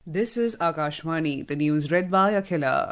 This is Akashvani, the news read by Akhila.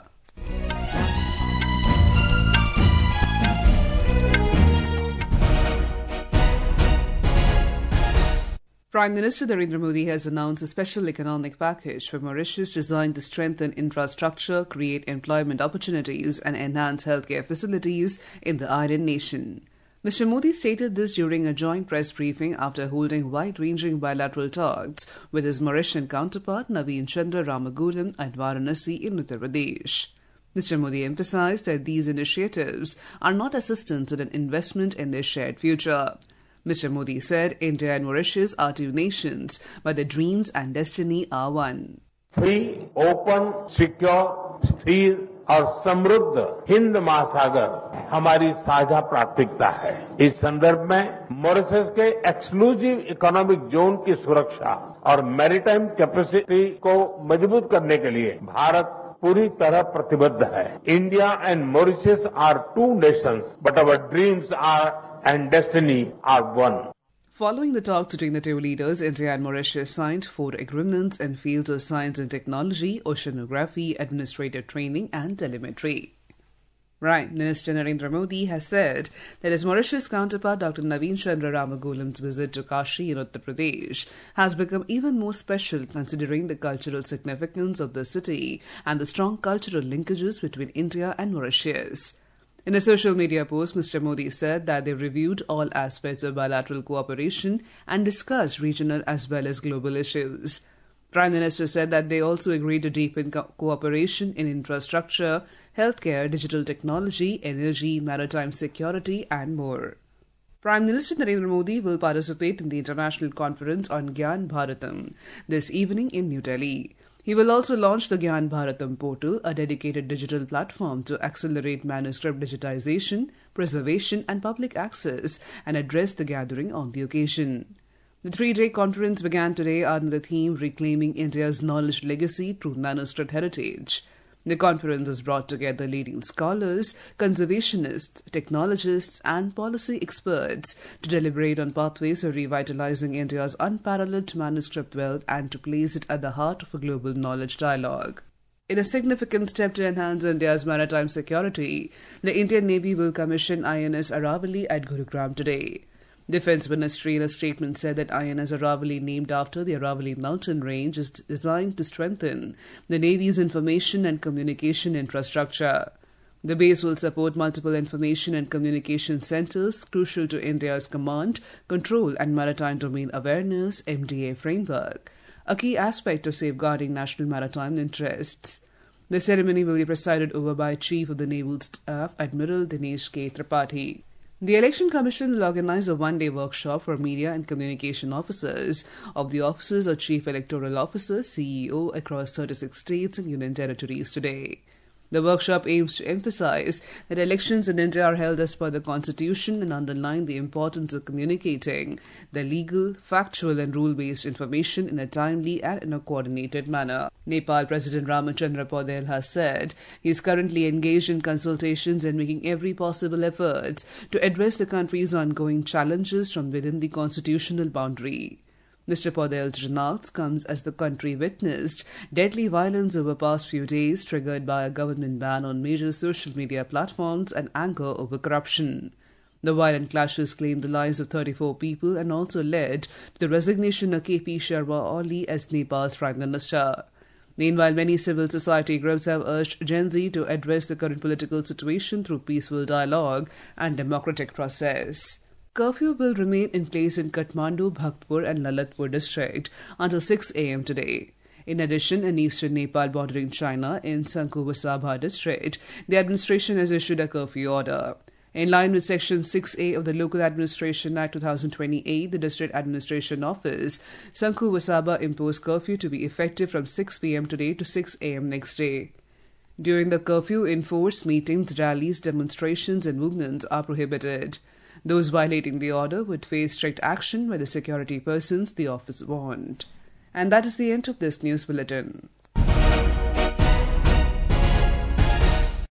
Prime Minister Narendra Modi has announced a special economic package for Mauritius designed to strengthen infrastructure, create employment opportunities, and enhance healthcare facilities in the island nation. Mr. Modi stated this during a joint press briefing after holding wide-ranging bilateral talks with his Mauritian counterpart Naveen Chandra Ramagulam at Varanasi in Uttar Pradesh. Mr. Modi emphasized that these initiatives are not assistance but an investment in their shared future. Mr. Modi said India and Mauritius are two nations, but their dreams and destiny are one. Free, open, secure, स्थिर और समृद्ध हिंद महासागर हमारी साझा प्राथमिकता है। इस संदर्भ में मॉरिशस के एक्सक्लूसिव इकोनॉमिक जोन की सुरक्षा और मैरीटाइम कैपेसिटी को मजबूत करने के लिए भारत पूरी तरह प्रतिबद्ध है। India and Mauritius are two nations, but our dreams are and destiny are one. Following the talks between the two leaders, India and Mauritius signed 4 agreements in fields of science and technology, oceanography, administrative training and telemetry. Prime Minister Narendra Modi has said that his Mauritius counterpart Dr. Naveen Chandra Ramagulam's visit to Kashi in Uttar Pradesh has become even more special considering the cultural significance of the city and the strong cultural linkages between India and Mauritius. In a social media post, Mr. Modi said that they reviewed all aspects of bilateral cooperation and discussed regional as well as global issues. Prime Minister said that they also agreed to deepen cooperation in infrastructure, healthcare, digital technology, energy, maritime security and more. Prime Minister Narendra Modi will participate in the International Conference on Gyan Bharatam this evening in New Delhi. He will also launch the Gyan Bharatam portal, a dedicated digital platform to accelerate manuscript digitization, preservation and public access, and address the gathering on the occasion. The 3-day conference began today under the theme Reclaiming India's Knowledge Legacy Through Manuscript Heritage. The conference has brought together leading scholars, conservationists, technologists and policy experts to deliberate on pathways for revitalizing India's unparalleled manuscript wealth and to place it at the heart of a global knowledge dialogue. In a significant step to enhance India's maritime security, the Indian Navy will commission INS Aravali at Gurugram today. Defence Ministry in a statement said that INS Aravali, named after the Aravali mountain range, is designed to strengthen the Navy's information and communication infrastructure. The base will support multiple information and communication centres crucial to India's command, control and maritime domain awareness (MDA) framework, a key aspect of safeguarding national maritime interests. The ceremony will be presided over by Chief of the Naval Staff Admiral Dinesh K. Tripathi. The Election Commission will organise a one-day workshop for media and communication officers of the offices of Chief Electoral Officer (CEO) across 36 states and union territories today. The workshop aims to emphasise that elections in India are held as per the Constitution and underline the importance of communicating the legal, factual and rule-based information in a timely and in a coordinated manner. Nepal President Ramachandra Paudel has said he is currently engaged in consultations and making every possible effort to address the country's ongoing challenges from within the constitutional boundary. Mr. Paudel's remarks comes as the country witnessed deadly violence over past few days triggered by a government ban on major social media platforms and anger over corruption. The violent clashes claimed the lives of 34 people and also led to the resignation of KP Sharma Oli as Nepal's Prime Minister. Meanwhile, many civil society groups have urged Gen Z to address the current political situation through peaceful dialogue and democratic process. Curfew will remain in place in Kathmandu, Bhaktapur and Lalitpur district until 6 a.m. today. In addition, in eastern Nepal bordering China in Sankhu-Vasabha district, the administration has issued a curfew order. In line with Section 6A of the Local Administration Act 2028, the District Administration Office, Sankhu-Vasabha imposed curfew to be effective from 6 p.m. today to 6 a.m. next day. During the curfew, enforced meetings, rallies, demonstrations and movements are prohibited. Those violating the order would face strict action by the security persons, the office warned. And that is the end of this news bulletin.